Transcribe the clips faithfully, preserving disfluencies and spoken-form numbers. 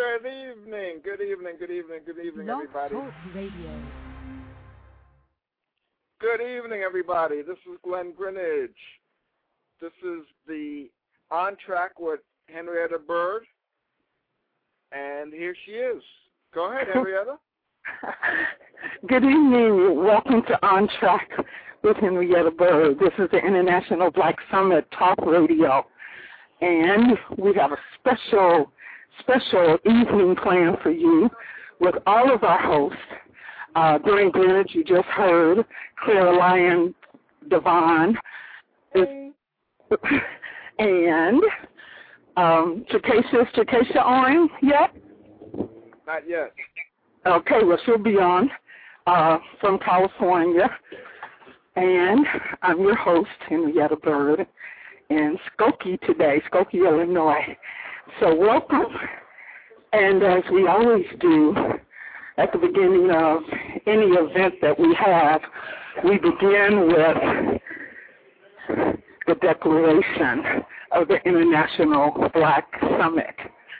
Good evening, good evening, good evening, good evening, Blog everybody. Talk Radio. Good evening, everybody. This is Glenn Greenidge. This is the On Track with Henrietta Bird, and here she is. Go ahead, Henrietta. Good evening. Welcome to On Track with Henrietta Bird. This is the International Black Summit Talk Radio, and we have a special, special evening planned for you with all of our hosts. Uh, during Greenwich, you just heard Clara Lyon Devon, hey. and um, Chakesha. Is Chakesha on yet? Not yet. Okay, well, she'll be on uh, from California. And I'm your host, Henrietta Bird, in Skokie today, Skokie, Illinois. So welcome. And as we always do, at the beginning of any event that we have, we begin with the declaration of the International Black Summit.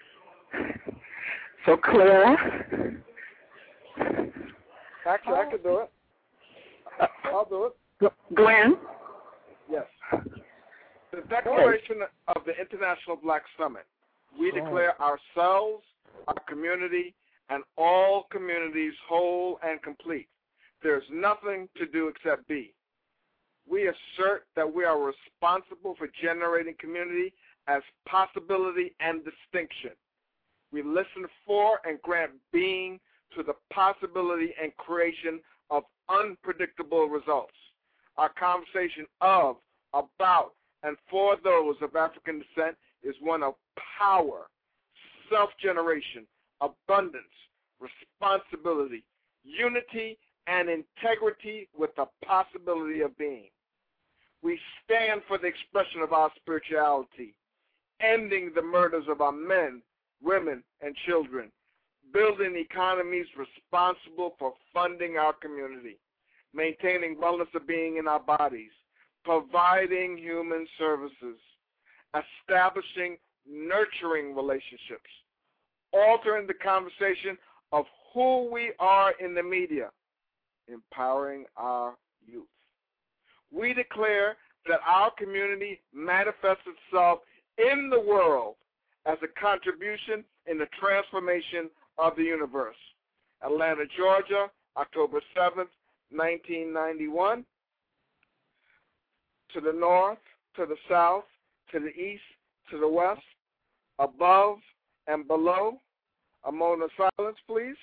So, Claire? Actually, I could do it. I'll do it. Glenn? Yes. The declaration of the International Black Summit. We declare ourselves, our community, and all communities whole and complete. There's nothing to do except be. We assert that we are responsible for generating community as possibility and distinction. We listen for and grant being to the possibility and creation of unpredictable results. Our conversation of, about, and for those of African descent is one of power, self-generation, abundance, responsibility, unity, and integrity with the possibility of being. We stand for the expression of our spirituality, ending the murders of our men, women, and children, building economies responsible for funding our community, maintaining wellness of being in our bodies, providing human services, establishing nurturing relationships, altering the conversation of who we are in the media, empowering our youth. We declare that our community manifests itself in the world as a contribution in the transformation of the universe. Atlanta, Georgia, October seventh, nineteen ninety-one. To the north, to the south, to the east, to the west, above and below. A moment of silence, please.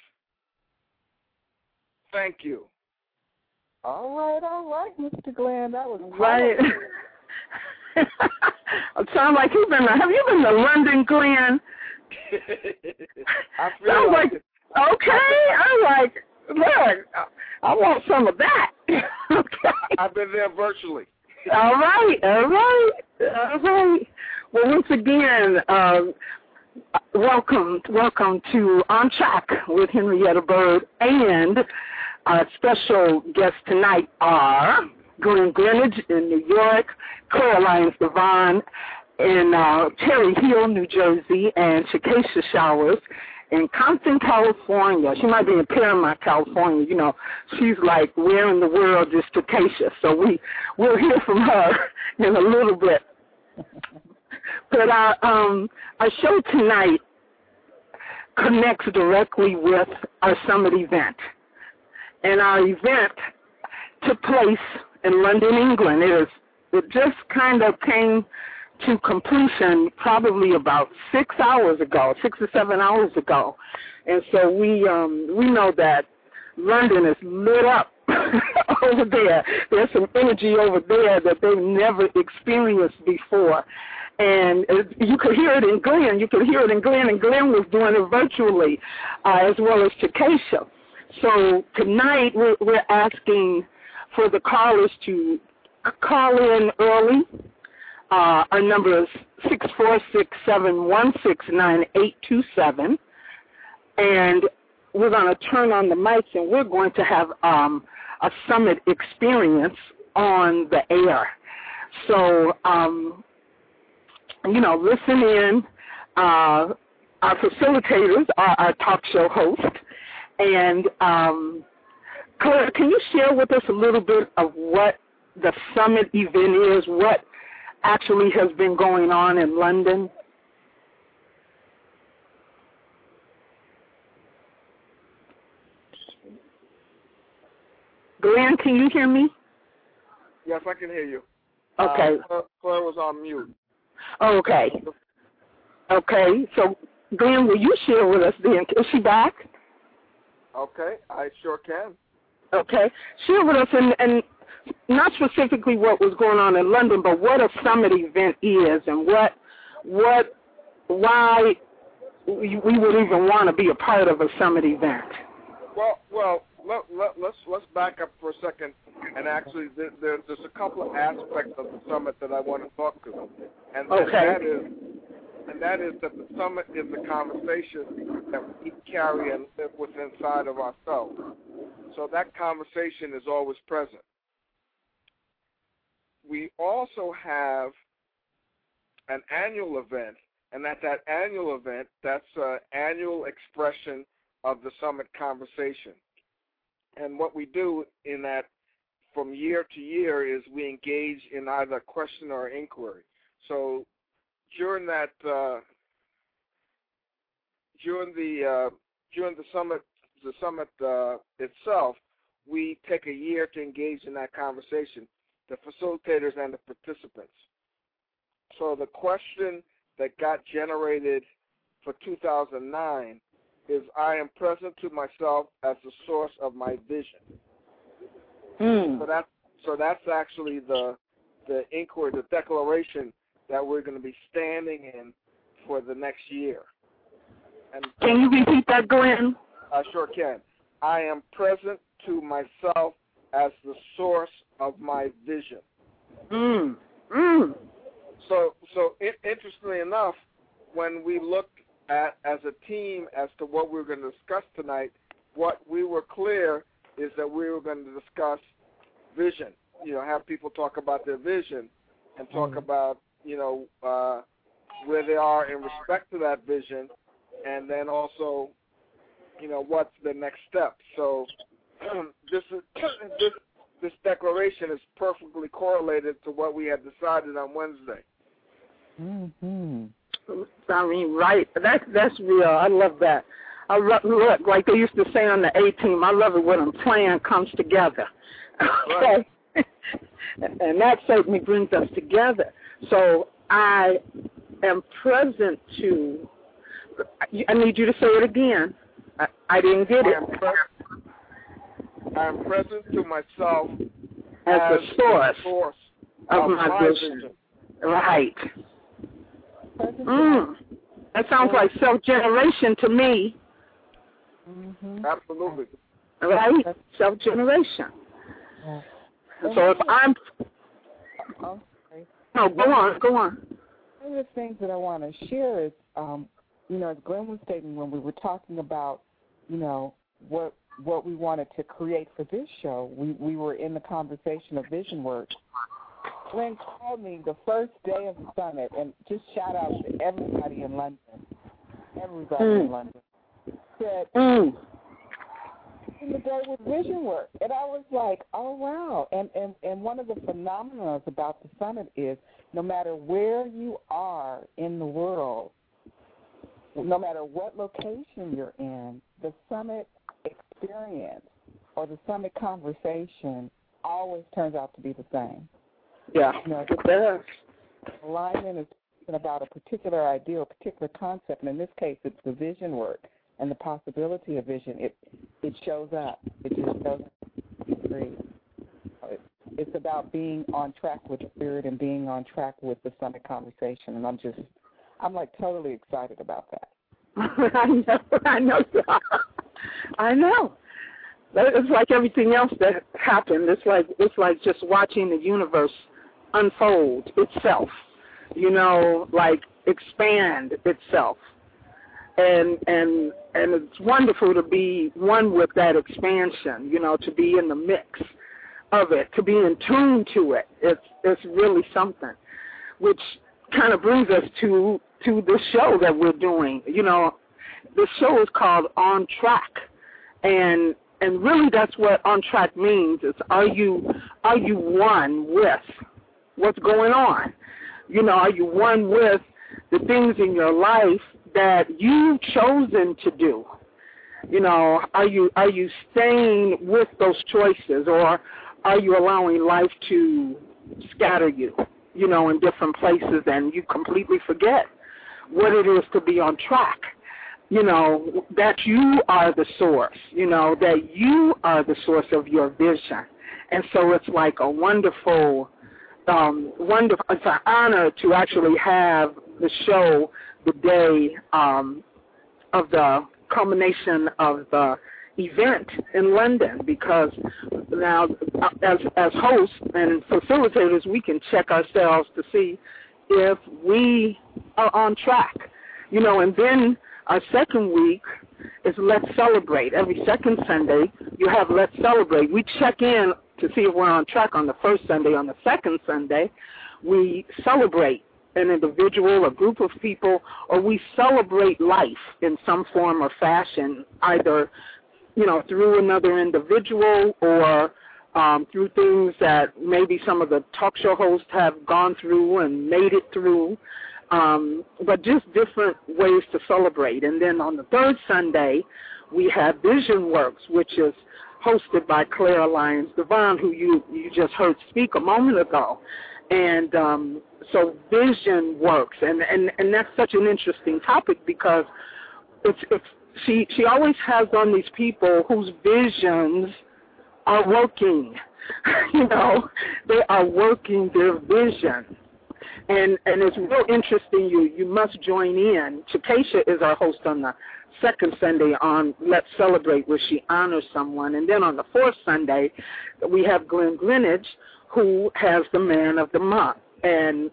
Thank you. All right, all right, Mister Glenn. That was right. It sounds like you've been. Have you been to London, Glenn? I feel sounds like, like okay. I'm like, look, I want some of that. Okay. I've been there virtually. All right, all right, all right. Well, once again, uh, welcome, welcome to On Track with Henrietta Bird, and our special guests tonight are Glenn Greenidge in New York, Clara Lyon Devon in uh, Cherry Hill, New Jersey, and Chakesha Showers in Compton, California. She might be in Paramount, California. You know, she's like, where in the world is Chakesha? So we, we'll hear from her in a little bit. But our, um, our show tonight connects directly with our summit event. And our event took place in London, England. It, is, it just kind of came to completion probably about six hours ago, six or seven hours ago. And so we um, we know that London is lit up over there. There's some energy over there that they've never experienced before. And you could hear it in Glenn. You could hear it in Glenn, and Glenn was doing it virtually, uh, as well as Chakesha. So tonight we're, we're asking for the callers to call in early. Uh, our number is six four six, seven one six, nine eight two seven. And we're going to turn on the mics, and we're going to have um, a summit experience on the air. So, um, you know, listen in. Uh, our facilitators are our talk show host. And um, Claire, can you share with us a little bit of what the summit event is, what actually has been going on in London? Glenn, can you hear me? Yes, I can hear you. Okay. Uh, Claire, Claire was on mute. Okay. Okay. So, Glenn, will you share with us then? Is she back? Okay, I sure can. Okay. Share with us, and, and not specifically what was going on in London, but what a summit event is and what, what, why we would even want to be a part of a summit event. Well, well, let, let, let's let's back up for a second, and actually, there, there, there's a couple of aspects of the summit that I want to talk to, and, okay. and that is, and that is that the summit is a conversation that we carry and live with inside of ourselves. So that conversation is always present. We also have an annual event, and at that annual event, that's an annual expression of the summit conversation. And what we do in that from year to year is we engage in either question or inquiry. So during that, uh, during the uh, during the summit, the summit uh, itself, we take a year to engage in that conversation, the facilitators and the participants. So the question that got generated for two thousand nine is, I am present to myself as the source of my vision. Mm. So that's so that's actually the the inquiry, the declaration that we're going to be standing in for the next year. And can you repeat that, Glenn? I sure can. I am present to myself as the source of my vision. Mm. Mm. So, so it, interestingly enough, when we looked at as a team as to what we were going to discuss tonight, what we were clear is that we were going to discuss vision. You know, have people talk about their vision and talk mm. about, you know, uh, where they are in respect to that vision, and then also, you know, what's the next step. So this is this this declaration is perfectly correlated to what we had decided on Wednesday. Mm-hmm. I mean, right. That's that's real. I love that. I love, look, like they used to say on the A-Team, I love it when a plan comes together. Right. And that certainly brings us together. So I am present to, I need you to say it again. I, I didn't get it. I am, pre- I am present to myself as, as the source, source of, of my, my vision. vision. Right. Mm. That sounds like self-generation to me. Mm-hmm. Absolutely. Right? Self-generation. Yeah. So if I'm... Oh, sorry. No, go on, go on. One of the things that I want to share is, um, you know, as Glenn was stating when we were talking about, you know, what what we wanted to create for this show, we, we were in the conversation of vision work. Glenn called me the first day of the summit, and just shout out to everybody in London, everybody mm. in London, said, mm. in the day with vision work. And I was like, oh, wow. And, and, and one of the phenomena about the summit is no matter where you are in the world, no matter what location you're in, the summit experience or the summit conversation always turns out to be the same. Yeah, you know, it does. Alignment is about a particular idea, a particular concept, and in this case, it's the vision work and the possibility of vision. It it shows up. It just shows up. It's about being on track with spirit and being on track with the summit conversation, and I'm just, I'm like totally excited about that. I know, I know, I know. It's like everything else that happened. It's like it's like just watching the universe unfold itself, you know, like expand itself. And and and it's wonderful to be one with that expansion, you know, to be in the mix of it, to be in tune to it. It's it's really something, which kind of brings us to to the show that we're doing. You know, the show is called On Track, and and really that's what On Track means. Is are you are you one with what's going on? You know, are you one with the things in your life that you've chosen to do? You know, are you are you staying with those choices, or are you allowing life to scatter you, you know, in different places, and you completely forget what it is to be on track? You know, that you are the source, you know, that you are the source of your vision. And so it's like a wonderful, um, wonderful, it's an honor to actually have the show the day um, of the culmination of the event in London, because now as as hosts and facilitators, we can check ourselves to see if we are on track, you know. And then our second week is Let's Celebrate. Every second Sunday you have Let's Celebrate. We check in to see if we're on track on the first Sunday. On the second Sunday, we celebrate an individual, a group of people, or we celebrate life in some form or fashion, either, you know, through another individual or um, through things that maybe some of the talk show hosts have gone through and made it through, um, but just different ways to celebrate. And then on the third Sunday, we have Vision Works, which is hosted by Claire Lyons Devon, who you, you just heard speak a moment ago. And um, so Vision Works, and, and, and that's such an interesting topic because it's, it's she she always has on these people whose visions are working. You know, they are working their vision. And and it's real interesting. You you must join in. Chakesha is our host on the second Sunday on Let's Celebrate, where she honors someone. And then on the fourth Sunday, we have Glenn Greenidge, who has the Man of the Month. And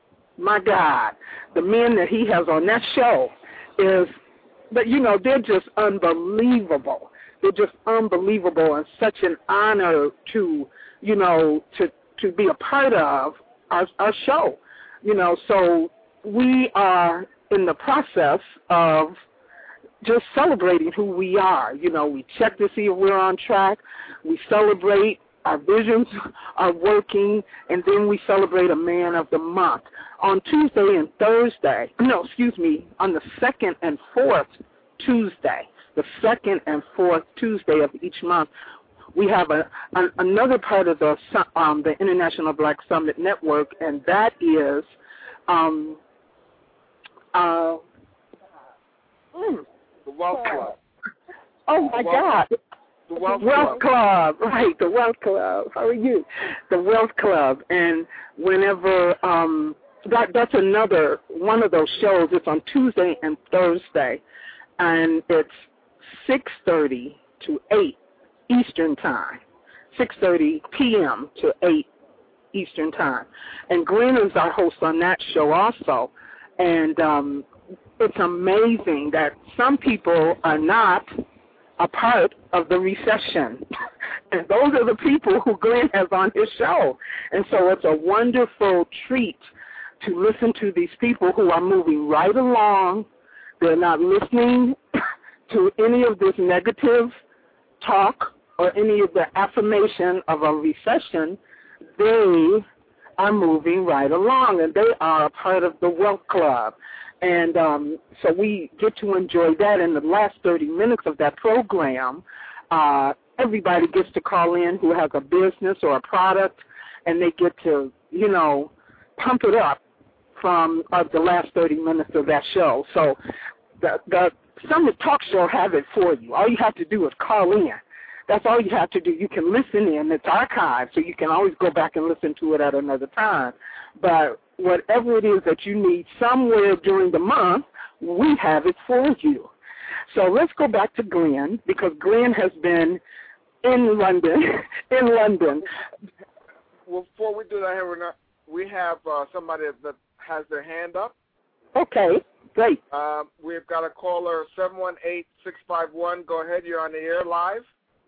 my God, the men that he has on that show is, but you know, they're just unbelievable. They're just unbelievable, and such an honor to, you know, to to be a part of our, our show. You know, so we are in the process of just celebrating who we are. You know, we check to see if we're on track. We celebrate our visions are working, and then we celebrate a Man of the Month. On Tuesday and Thursday, no, excuse me, on the second and fourth Tuesday, the second and fourth Tuesday of each month, we have a, a another part of the um, the International Black Summit Network, and that is um, uh, mm, the Wealth Club. Oh my God. The Wealth, Wealth Club. Club, right, the Wealth Club. How are you? The Wealth Club. And whenever, um, that that's another one of those shows. It's on Tuesday and Thursday, and it's six thirty to eight Eastern Time, six thirty p.m. to eight Eastern Time. And Glenn is our host on that show also. And um, it's amazing that some people are not a part of the recession. And those are the people who Glenn has on his show. And so it's a wonderful treat to listen to these people who are moving right along. They're not listening to any of this negative talk or any of the affirmation of a recession. They are moving right along, and they are a part of the Wealth Club. And um, so we get to enjoy that. In the last thirty minutes of that program, uh, everybody gets to call in who has a business or a product, and they get to, you know, pump it up from uh, the last thirty minutes of that show. So the, the Summit Talk Show has it for you. All you have to do is call in. That's all you have to do. You can listen in. It's archived, so you can always go back and listen to it at another time. But whatever it is that you need somewhere during the month, we have it for you. So let's go back to Glenn, because Glenn has been in London, in London. Well, before we do that, we have uh, somebody that has their hand up. Okay, great. Um, we've got a caller, seven one eight, six five one. Go ahead, you're on the air live.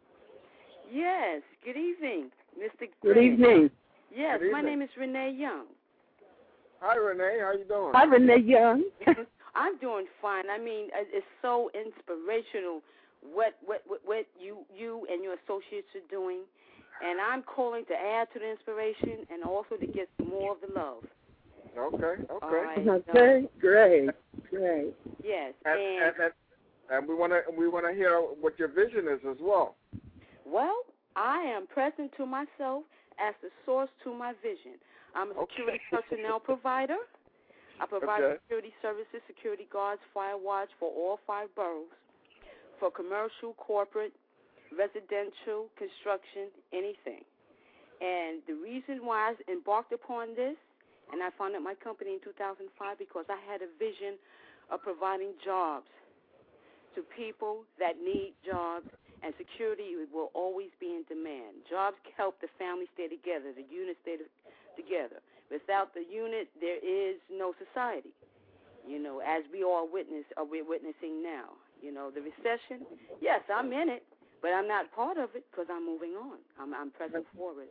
Yes, good evening, Mister Good evening. Yes, good my evening. name is Renee Young. Hi, Renee. How you doing? Hi, Renee Young. I'm doing fine. I mean, it's so inspirational what what what, what you you and your associates are doing, and I'm calling to add to the inspiration and also to get more of the love. Okay. Okay. All right, okay. So, great. Great. Yes. And and, and, and, and we want to we want to hear what your vision is as well. Well, I am present to myself as the source to my vision. I'm a security okay. personnel provider. I provide okay. security services, security guards, fire watch for all five boroughs, for commercial, corporate, residential, construction, anything. And the reason why I embarked upon this, and I founded my company in two thousand five because I had a vision of providing jobs to people that need jobs, and security will always be in demand. Jobs help the family stay together, the unit stay together. Without the unit, there is no society, you know, as we all witness, or we're witnessing now. You know, the recession, yes, I'm in it, but I'm not part of it because I'm moving on. I'm, I'm pressing forward.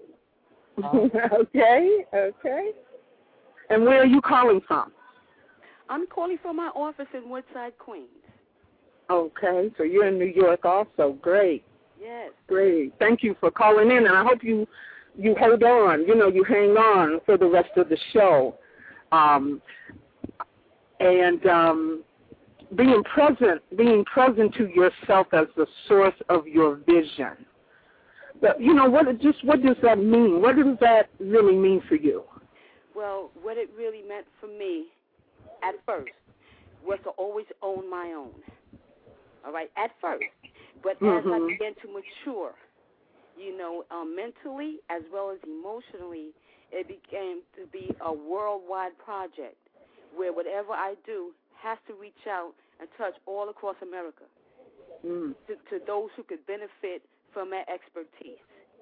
okay, okay. And where are you calling from? I'm calling from my office in Woodside, Queens. Okay, so you're in New York also. Great. Yes. Great. Thank you for calling in, and I hope you you hold on, you know, you hang on for the rest of the show. Um, and um, being present, being present to yourself as the source of your vision. But, you know, what just what does that mean? What does that really mean for you? Well, what it really meant for me at first was to always own my own. All right, at first. But mm-hmm. as I began to mature, you know, um, mentally as well as emotionally, it began to be a worldwide project where whatever I do has to reach out and touch all across America mm. to, to those who could benefit from my expertise.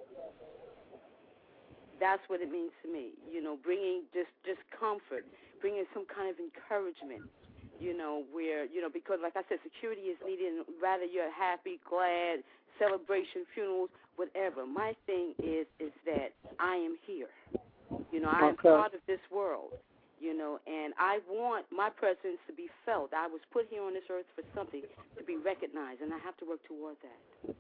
That's what it means to me, you know, bringing just, just comfort, bringing some kind of encouragement, you know, where, you know, because like I said, security is needed, rather you're happy, glad, celebration, funerals, whatever. My thing is is that I am here. You know, I am okay. part of this world, you know, and I want my presence to be felt. I was put here on this earth for something to be recognized, and I have to work toward that.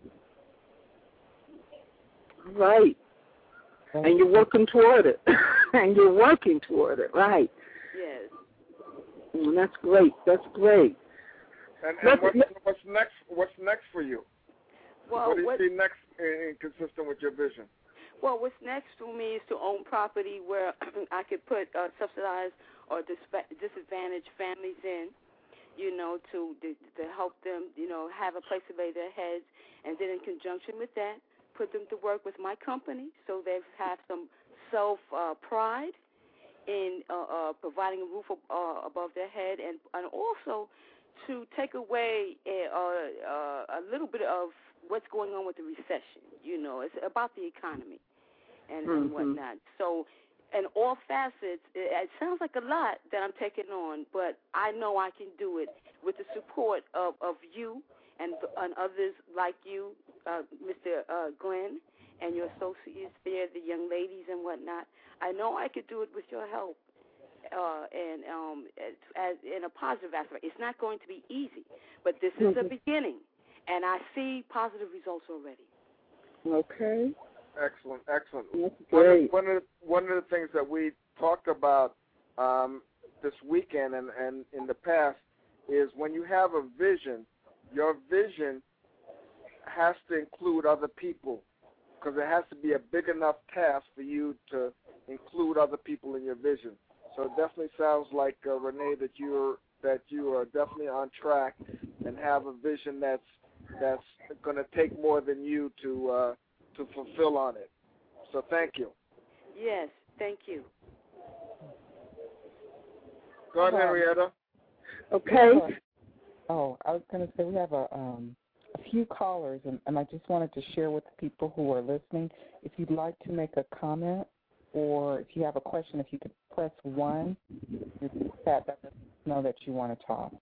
Right. And you're working toward it. and you're working toward it, right. Yes. Mm, that's great. That's great. And, and what's, what's next? What's next for you? Well, what do you what, see next, in, in consistent with your vision? Well, what's next for me is to own property where I could put uh, subsidized or disadvantaged families in, you know, to, to to help them, you know, have a place to lay their heads, and then in conjunction with that, put them to work with my company so they have some self uh, pride in uh, uh, providing a roof uh, above their head, and and also to take away a, uh, a little bit of what's going on with the recession. You know, it's about the economy and, mm-hmm. and whatnot. So in all facets, it, it sounds like a lot that I'm taking on, but I know I can do it with the support of, of you and, and others like you, uh, Mister Uh, Glenn, and your associates there, the young ladies and whatnot. I know I could do it with your help. Uh, and um, as, as in a positive aspect. It's not going to be easy, but this is mm-hmm. a beginning, and I see positive results already. Okay. Excellent, excellent. That's great. One of, one of the, one of the things that we talked about um, this weekend and, and in the past is when you have a vision, your vision has to include other people because it has to be a big enough task for you to include other people in your vision. So it definitely sounds like, uh, Renee, that you're that you are definitely on track and have a vision that's that's going to take more than you to uh, to fulfill on it. So thank you. Yes, thank you. Go ahead, Henrietta. Okay. Oh, I was going to say we have a um, a few callers, and, and I just wanted to share with the people who are listening. If you'd like to make a comment or if you have a question, if you could press one, that lets us know that you want to talk.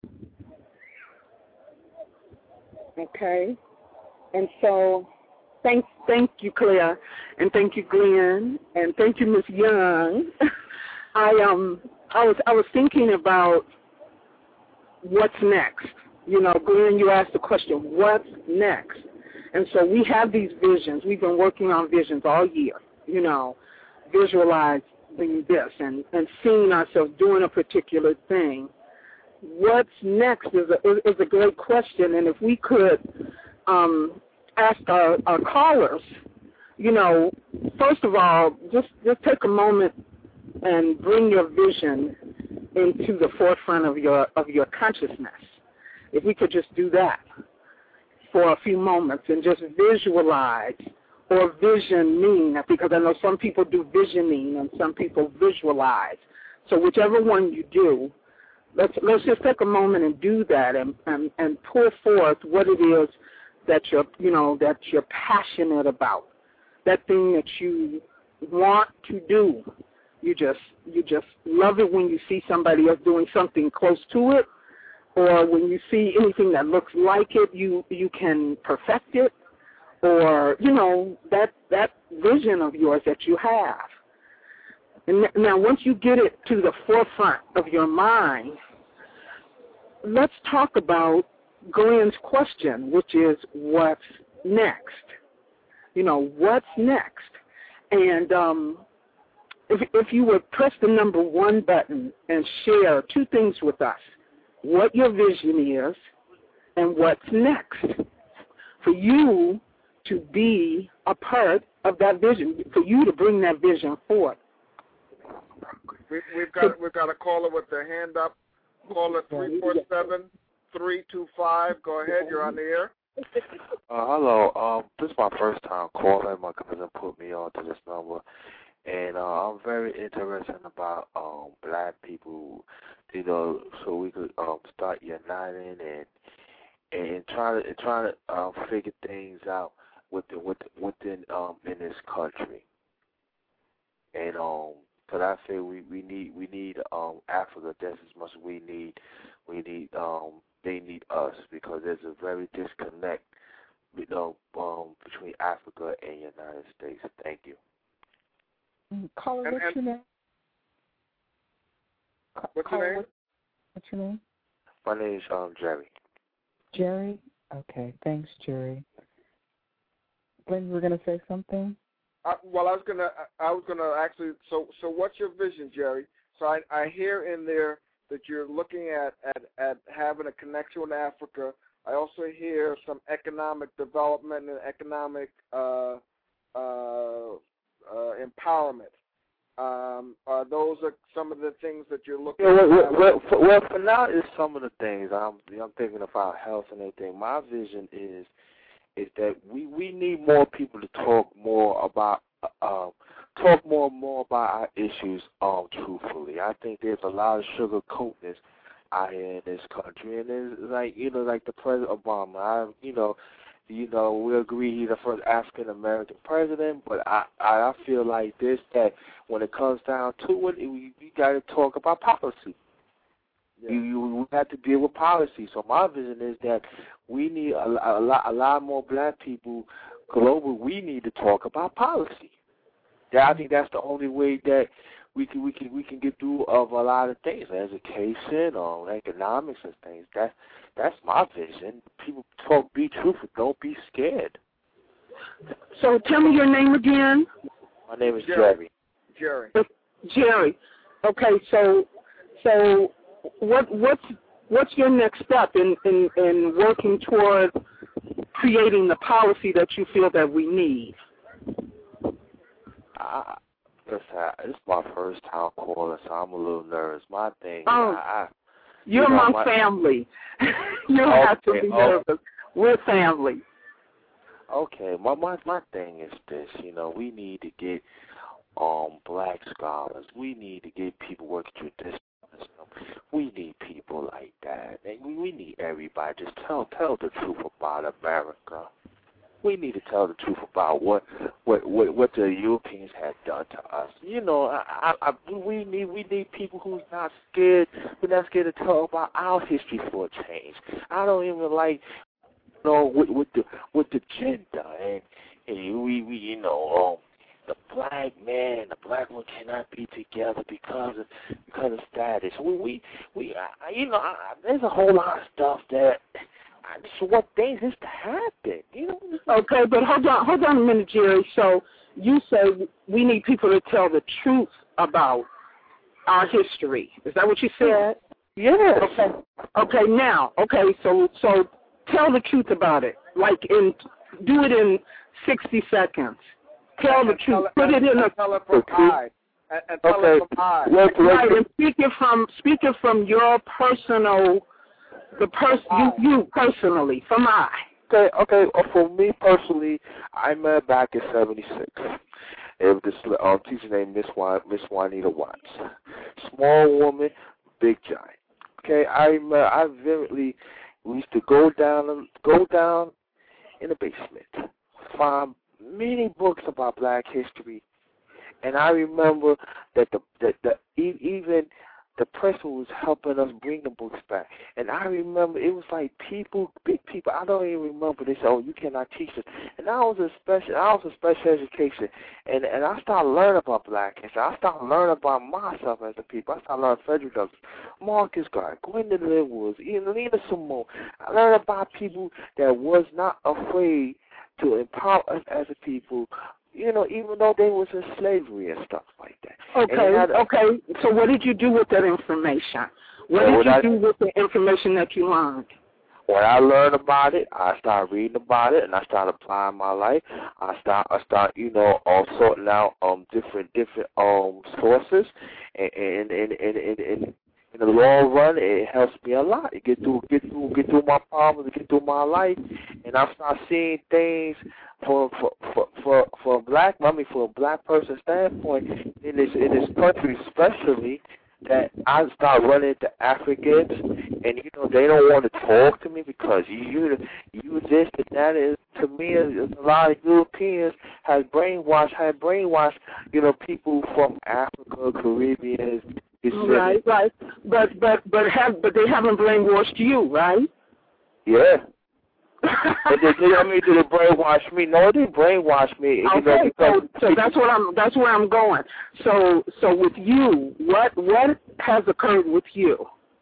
Okay. And so thank, thank you, Claire, and thank you, Glenn, and thank you, Miss Young. I um I was I was thinking about what's next. You know, Glenn, you asked the question, what's next? And so we have these visions. We've been working on visions all year, you know, visualizing this and, and seeing ourselves doing a particular thing. What's next is a, is a great question, and if we could um, ask our, our callers, you know, first of all, just, just take a moment and bring your vision into the forefront of your of your consciousness. If we could just do that for a few moments and just visualize or visioning, because I know some people do visioning and some people visualize. So whichever one you do, let's let's just take a moment and do that and, and, and pull forth what it is that you're you know that you're passionate about, that thing that you want to do. You just you just love it when you see somebody else doing something close to it, or when you see anything that looks like it, you you can perfect it, or you know that that vision of yours that you have. And now, once you get it to the forefront of your mind, let's talk about Glenn's question, which is what's next. You know, what's next? And um, if, if you would press the number one button and share two things with us, what your vision is and what's next, for you to be a part of that vision, for you to bring that vision forth. We, we've got we've got a caller with their hand up. Caller three four seven, three two five. Go ahead, you're on the air. Uh, hello. Um, this is my first time calling. My cousin put me on to this number, and uh, I'm very interested about um black people, you know, so we could um start uniting and and try to and try to um figure things out within within, within um in this country. And um, cause I feel we, we need we need um Africa just as much as we need we need um they need us, because there's a very disconnect, you know, um between Africa and United States. Thank you. Caller, And- what's and- your name? Ca- What's caller, your name? what- What's your name? My name is um Jerry. Jerry? Okay, thanks, Jerry. Glenn, you were going to say something? Uh, well, I was gonna I was gonna actually. So so what's your vision, Jerry? So I I hear in there that you're looking at at, at having a connection with Africa. I also hear some economic development and economic uh, uh, uh, empowerment. Um, uh, those are some of the things that you're looking Yeah, well, at. well, well, for, well, for now, it's some of the things. I'm I'm thinking about health and everything. My vision is is that we, we need more people to talk more about um talk more and more about our issues um truthfully. I think there's a lot of sugar coatness out here in this country, and it's like you know like the President Obama. I you know you know we agree he's the first African American president, but I I feel like this that when it comes down to it, we, we got to talk about policy. Yeah. You, you we have to deal with policy. So my vision is that we need a, a lot a lot more black people global. We need to talk about policy. Yeah, I think that's the only way that we can we can we can get through of a lot of things, education or economics and things. That's that's my vision. People talk, be truthful, don't be scared. So tell me your name again. My name is Jerry. Jerry. Jerry. Okay, so so what what's what's your next step in, in, in working toward creating the policy that you feel that we need? I, listen, this is my first time calling, so I'm a little nervous. My thing, oh, I, I, you're you know, among my, family. You don't okay, have to be nervous. Okay. We're family. Okay, my, my my thing is this. You know, we need to get um black scholars. We need to get people working traditional. We need people like that. And we, we need everybody. Just tell tell the truth about America. We need to tell the truth about what what what, what the Europeans have done to us. You know, I, I, I, we need we need people who's not scared. We're not scared to tell about our history for a change. I don't even like, you know, with, with the with the gender and, and we we you know the black man and the black woman cannot be together because of because of status. We we, we I, you know, I, there's a whole lot of stuff that I just want things just to happen. You know. Okay, but hold on, hold on a minute, Jerry. So you say we need people to tell the truth about our history. Is that what you said? Yes. Okay. Okay. Now, okay. So so tell the truth about it. Like in do it in sixty seconds. Tell and the truth. Tell Put it in a. tell it from I. And, and tell okay. it from I. Wait, wait, Right, and speaking from speaking from your personal, the person you you personally from I. Okay, okay. Uh, for me personally, I met back in seventy-six. It was this um, teacher named Miss Juan, Miss Juanita Watts. Small woman, big giant. Okay, I remember I vividly we used to go down go down in the basement, find many books about Black history, and I remember that the that the even the person was helping us bring the books back. And I remember it was like people, big people. I don't even remember. They said, "Oh, you cannot teach us." And I was a special, I was a special education, and and I started learning about Black history. I started learning about myself as a people. I started learning Frederick Douglass, Marcus Garvey, Gwendolyn Woods, even Nina Simone. I learned about people that was not afraid to empower us as a people. You know, even though they was in slavery and stuff like that. Okay, a, okay. So what did you do with that information? What did what you I, do with the information that you learned? When I learned about it, I started reading about it, and I started applying my life. I start, I start, you know, um, sorting out um different, different um sources, and and and and, and, and in the long run, it helps me a lot. It get through, get through, get through my problems, get through my life, and I start seeing things for for for for, for a black, I mean, for a black person standpoint in this in this country, especially. That I start running into Africans, and you know they don't want to talk to me because you you this and that is to me is a lot of Europeans has brainwashed had brainwashed you know people from Africa, Caribbean. Right, right, but but but have but they haven't brainwashed you, right? Yeah. But they, they, I mean, did they brainwash me? No, they brainwash me. You okay, know, because so, so that's what I'm. That's where I'm going. So, so with you, what what has occurred with you?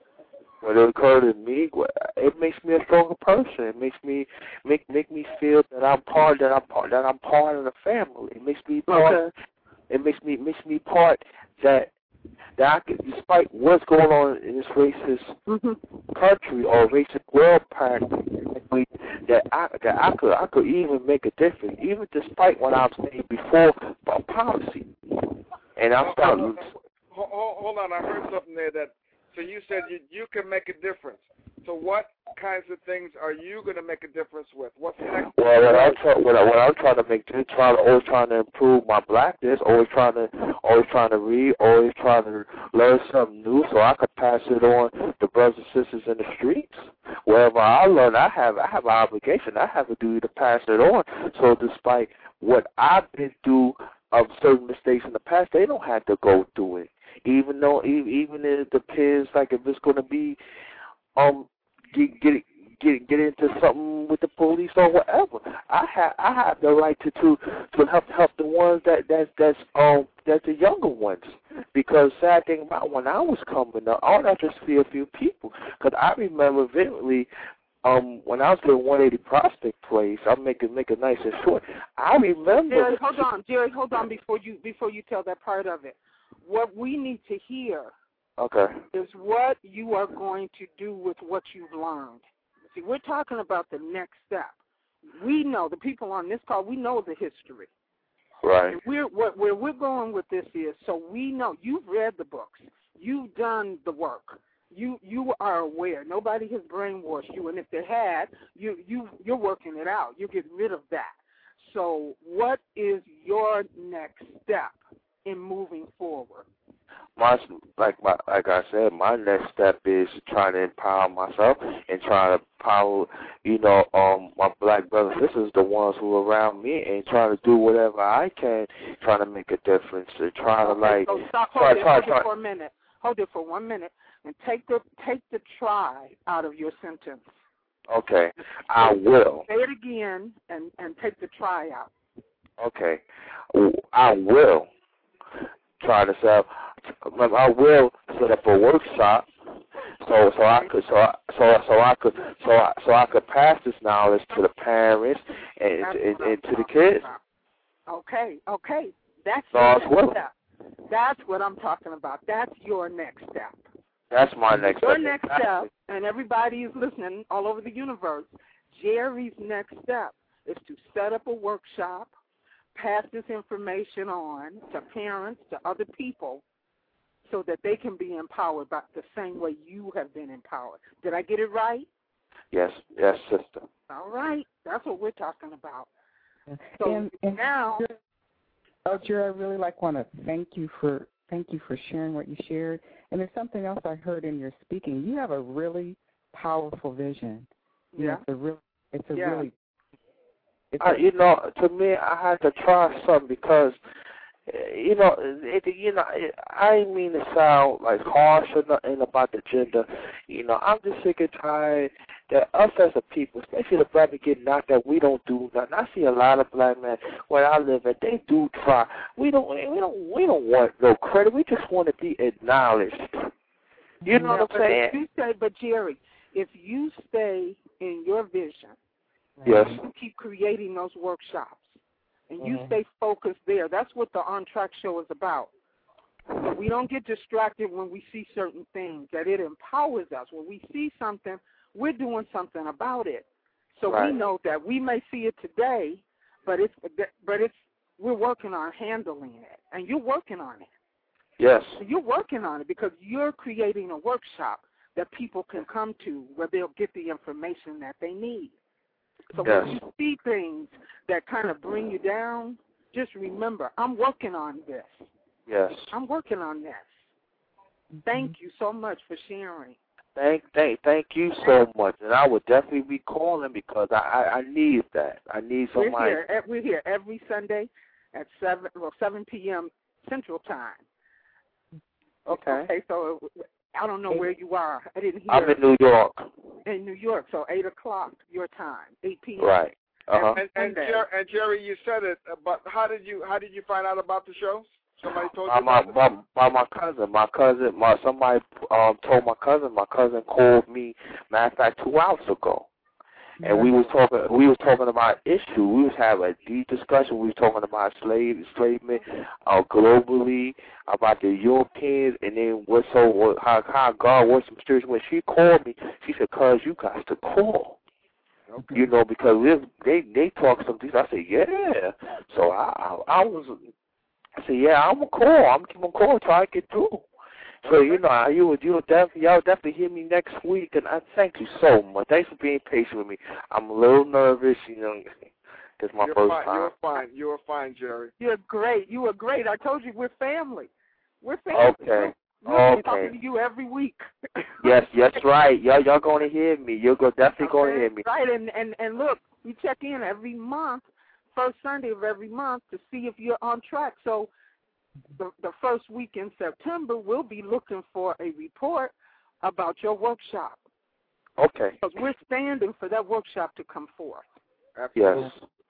What occurred in me, it makes me a stronger person. It makes me make make me feel that I'm part that I'm part that I'm part of the family. It makes me part. Okay. It makes me makes me part that. That I could, despite what's going on in this racist mm-hmm. country or racist world, practically, that I that I could I could even make a difference, even despite what I was saying before about policy. And I'm starting. Hold, hold on, I heard something there that. So you said you you can make a difference. So what kinds of things are you going to make a difference with? What's next? Well, what I'm trying, what, I, what I'm trying to make, trying to always trying to improve my blackness, always trying to, always trying to read, always trying to learn something new, so I could pass it on to brothers and sisters in the streets. Wherever I learn, I have, I have an obligation, I have a duty to pass it on. So despite what I've been through of certain mistakes in the past, they don't have to go through it. Even though, even if it appears like if it's going to be, um. Get, get get get into something with the police or whatever. I have I have the right to to, to help help the ones that that that's um that's the younger ones. Because sad thing about when I was coming up, I don't just see a few people. Because I remember vividly. Um, when I was in one eighty Prospect Place, I'll make it make it nice and short. I remember. Jerry, hold on, Jerry, hold on before you before you tell that part of it. What we need to hear. Okay. Is what you are going to do with what you've learned. See, we're talking about the next step. We know, the people on this call, we know the history. Right. And we're, what, where we're going with this is, so we know, you've read the books. You've done the work. You you are aware. Nobody has brainwashed you, and if they had, you, you, you're working it out. You're getting rid of that. So what is your next step in moving forward? My like my like I said, my next step is trying to empower myself and trying to empower, you know, um, my black brothers and sisters, the ones who are around me, and trying to do whatever I can, trying to make a difference, and trying to like. So stop, hold, try, it, try, hold try. it for a minute. Hold it for one minute, and take the take the try out of your sentence. Okay, I will. Say it again, and and take the try out. Okay. I will try to set up, I will set up a workshop so so I could so I, so so I could so I, so I could pass this knowledge to the parents and, and, and to the kids. Okay, okay. That's so your next step. That's what I'm talking about. That's your next step. That's my next your step. Your next step, and everybody is listening all over the universe, Jerry's next step is to set up a workshop, pass this information on to parents, to other people, so that they can be empowered by the same way you have been empowered. Did I get it right? Yes, yes, sister. All right. That's what we're talking about. So and, and now... Oh, Jerry, I really like want to thank you for thank you for sharing what you shared. And there's something else I heard in your speaking. You have a really powerful vision. You Yeah. know, it's a real. It's a yeah. really. It's uh, a, you know, to me, I had to try something because, you know, it, you know, it, I didn't mean to sound like harsh or nothing about the gender. You know, I'm just sick and tired that us as a people, especially the black men get knocked out, we don't do nothing. I see a lot of black men where I live at, they do try. We don't, we don't, we don't want no credit. We just want to be acknowledged. You know yeah, what I'm saying? You say, but Jerry, if you stay in your vision, yes, you keep creating those workshops, and you mm-hmm. stay focused there. That's what the On Track show is about. We don't get distracted when we see certain things, that it empowers us. When we see something, we're doing something about it. So right. we know that we may see it today, but it's but it's we're working on handling it, and you're working on it. Yes. You're working on it because you're creating a workshop that people can come to where they'll get the information that they need. So yes. when you see things that kind of bring you down, just remember, I'm working on this. Yes. I'm working on this. Thank you so much for sharing. Thank, thank, thank you so much, and I would definitely be calling because I, I, I need that. I need somebody. We're here. We're here every Sunday at seven, well, seven p.m. Central Time. Okay. Okay. So I don't know where you are. I didn't hear. I'm in New York. In New York, so eight o'clock your time, eight p.m. Right. Uh huh. And, and, and, Jer- and Jerry, you said it, but how did you how did you find out about the show? Somebody told you my, about my, it? my, my cousin, my cousin, my somebody um told my cousin. My cousin called me. Matter of fact, two hours ago, and mm-hmm. we was talking. We was talking about issue. We was having a deep discussion. We was talking about slave enslavement uh, globally, about the Europeans, and then what so what, how how God works mysterious. When she called me, she said, "Cuz you got to call." Okay. You know, because we, they they talk some things. I said, "Yeah." So I I, I was. I said, yeah, I'm gonna call. I'm gonna keep on calling till I get through. So you know, you would you would definitely y'all definitely hear me next week, and I thank you so much. Thanks for being patient with me. I'm a little nervous, you know, it's my You're first fine. time. You're fine. You're fine, Jerry. You're great. You are great. I told you we're family. We're family. Okay. We're okay. talking to you every week. yes, yes, right. Y'all y'all gonna hear me. You're gonna definitely okay. gonna hear me. Right, and and and look, we check in every month, first Sunday of every month, to see if you're on track. So. The, the first week in September, we'll be looking for a report about your workshop. Okay. Because we're standing for that workshop to come forth. Yes.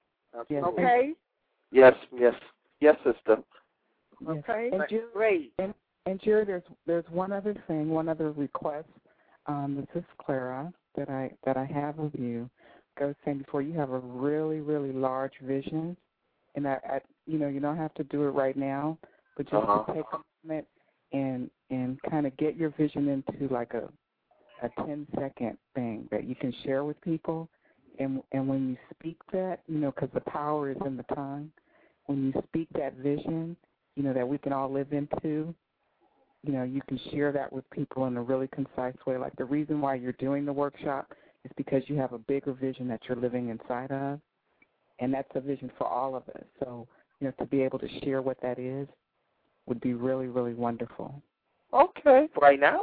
Okay? Yes, yes. Yes, sister. Okay? And Jerry, great. And, and Jerry, there's there's one other thing, one other request. Um, this is Clara that I that I have of you. I was saying before, you have a really, really large vision, and I, I you know, you don't have to do it right now. But just uh-huh. to take a moment and and kind of get your vision into like a a ten second thing that you can share with people, and and when you speak that, you know, because the power is in the tongue. When you speak that vision, you know, that we can all live into, you know, you can share that with people in a really concise way. Like the reason why you're doing the workshop is because you have a bigger vision that you're living inside of, and that's a vision for all of us. So, you know, to be able to share what that is would be really, really wonderful. Okay. Right now?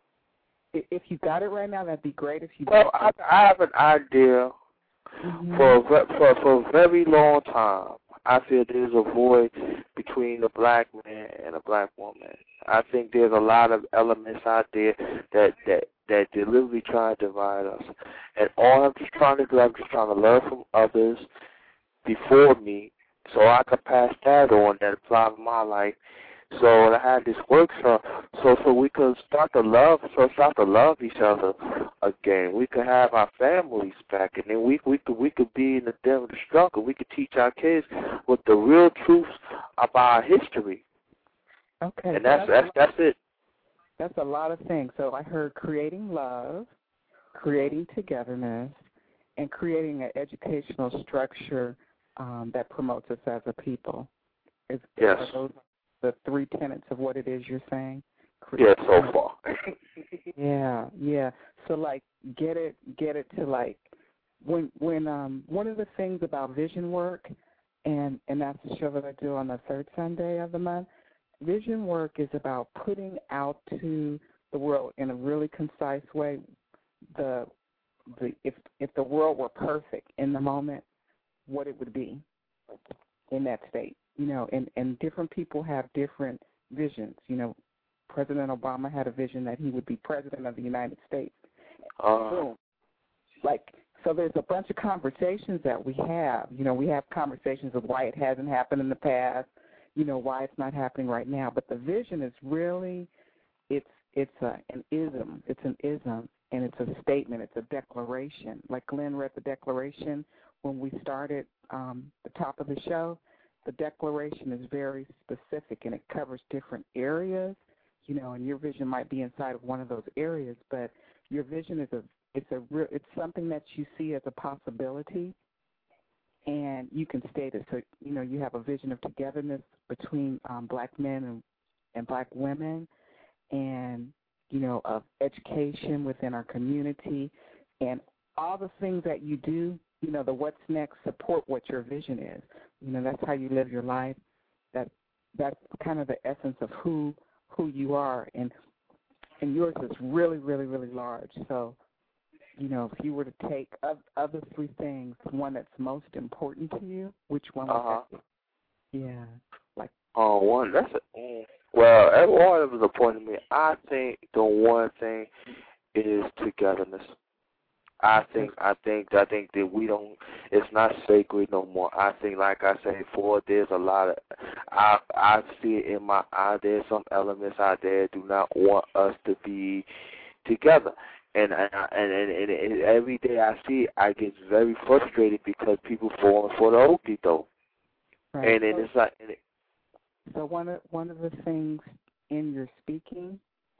If you got it right now, that'd be great. If you well, I, I have an idea. Mm-hmm. For, for for a very long time, I feel there's a void between a black man and a black woman. I think there's a lot of elements out there that that that deliberately try to divide us. And all I'm just trying to do, I'm just trying to learn from others before me so I could pass that on that apply to my life. So I had this workshop, so so we could start to love, so start to love each other again. We could have our families back, and then we we could we could be in the depth of the struggle. We could teach our kids what the real truths about our history. Okay, and that's that's that's it. That's a lot of things. So I heard creating love, creating togetherness, and creating an educational structure um, that promotes us as a people. Is, yes. Are those the three tenets of what it is you're saying? Yeah, so far. yeah, yeah. So like, get it, get it to like, when when um one of the things about vision work, and and that's the show that I do on the third Sunday of the month. Vision work is about putting out to the world in a really concise way the the if if the world were perfect in the moment, what it would be in that state. You know, and, and different people have different visions. You know, President Obama had a vision that he would be president of the United States. Uh, Boom. Like, so there's a bunch of conversations that we have. You know, we have conversations of why it hasn't happened in the past, you know, why it's not happening right now. But the vision is really, it's it's a, an ism. It's an ism, and it's a statement. It's a declaration. Like Glenn read the declaration when we started um, the top of the show. The declaration is very specific, and it covers different areas, you know, and your vision might be inside of one of those areas, but your vision is a it's a real, it's something that you see as a possibility, and you can state it. So, you know, you have a vision of togetherness between um, black men and, and black women, and, you know, of education within our community, and all the things that you do, you know, the what's next support what your vision is. You know, that's how you live your life. That that's kind of the essence of who who you are, and and yours is really, really, really large. So, you know, if you were to take of, of the three things, the one that's most important to you, which one would uh-huh. that be? Yeah, like. Oh, one. That's a, well, everyone was important to me. I think the one thing is togetherness. I think I think I think that we don't. It's not sacred no more. I think, like I said before, there's a lot of. I I see it in my eye. There's some elements out there that do not want us to be together, and and and, and, and every day I see it, I get very frustrated because people falling for the okie doke, Right. and then it's like. And it, so one of one of the things in your speaking.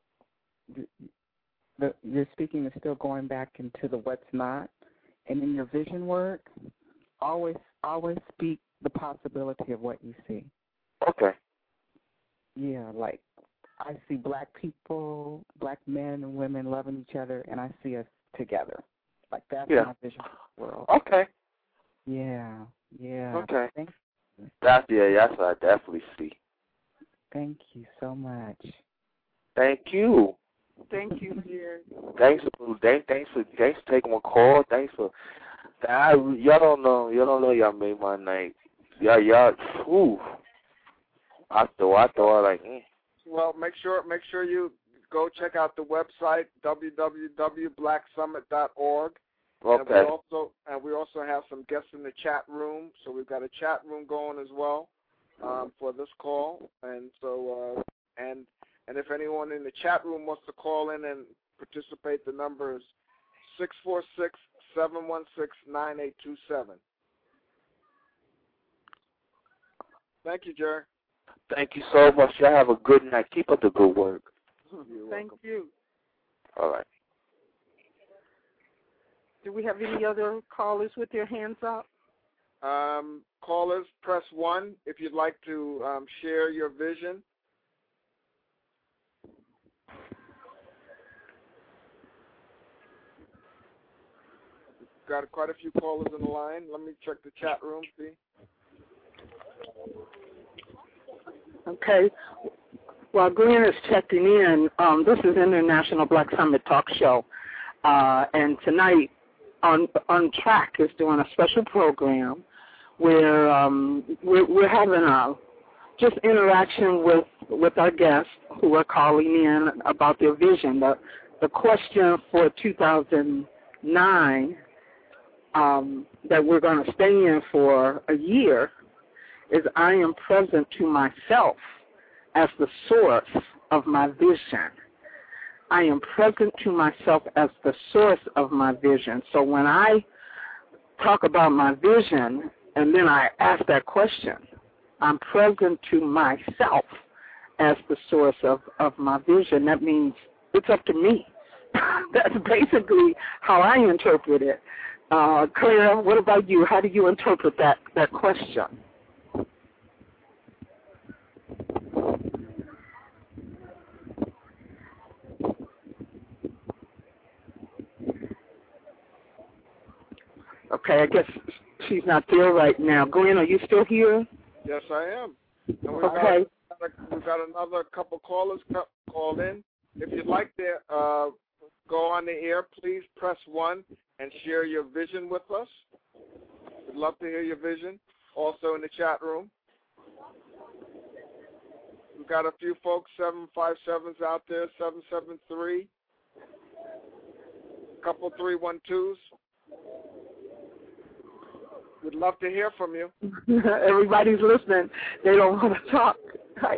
The, your speaking is still going back into the what's not, and in your vision work, always always speak the possibility of what you see. Okay. Yeah, like I see black people, black men and women loving each other, and I see us together. Like that's yeah. my vision world. Okay. Yeah, yeah. Okay. Thank you. That's yeah, that's what I definitely see. Thank you so much. Thank you. Thank you, dear. Thanks for thanks thanks for thanks for taking my call. Thanks for I, y'all don't know y'all don't know y'all made my night. Y'all y'all ooh. I thought I thought like mm. Well, make sure make sure you go check out the website w w w dot black summit dot org. Okay. And we also and we also have some guests in the chat room, so we've got a chat room going as well um, for this call, and so uh, and. And if anyone in the chat room wants to call in and participate, the number is six four six, seven one six, nine eight two seven. Thank you, Jerry. Thank you so much. Y'all have a good night. Keep up the good work. You're Thank welcome. you. All right. Do we have any other callers with their hands up? Um, callers, press one if you'd like to um, share your vision. Got quite a few callers in the line. Let me check the chat room, see. Okay. While Glenn is checking in, um, this is International Black Summit Talk Show. Uh, and tonight, on on Track is doing a special program where um, we're, we're having a just interaction with, with our guests who are calling in about their vision. The, the question for two thousand nine Um, that we're going to stay in for a year is I am present to myself as the source of my vision. I am present to myself as the source of my vision. So when I talk about my vision and then I ask that question, I'm present to myself as the source of, of my vision. That means it's up to me. That's basically how I interpret it. Uh, Clara, what about you? How do you interpret that, that question? Okay, I guess she's not there right now. Glenn, are you still here? Yes, I am. And we've, okay. got, we've got another couple callers called in. If you'd like to uh, go on the air, please press one and share your vision with us. We'd love to hear your vision. Also in the chat room. We've got a few folks, seven five sevens out there, seven seven three. A couple three one twos. We'd love to hear from you. Everybody's listening. They don't want to talk, right?